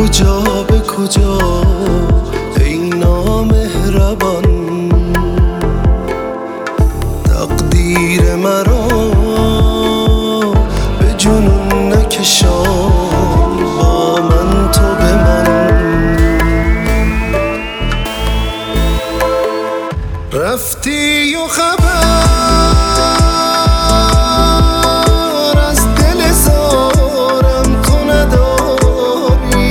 کجا به کجا ای نامهربان، تقدیر مرا به جنون نکشان، با من تو بمان. رفتی و خبر از دل زارم تو نداری،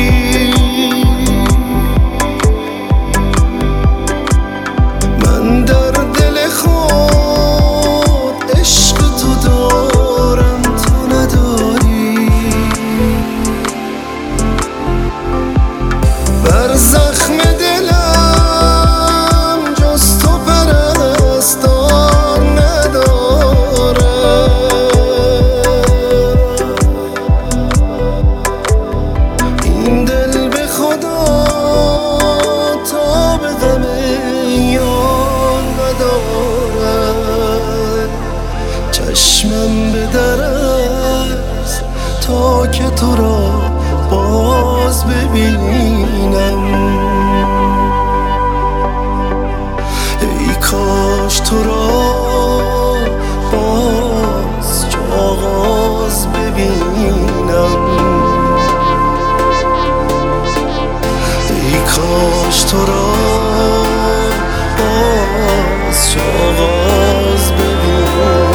من در دل خود عشق تو دارم تو نداری. بر زخم چشمم به در است تا که تو را باز ببینم. ای کاش تو را باز چو آغاز ببینم. ای کاش تو را باز چو آغاز ببینم.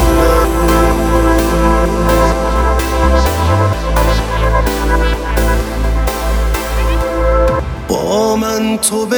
با من تو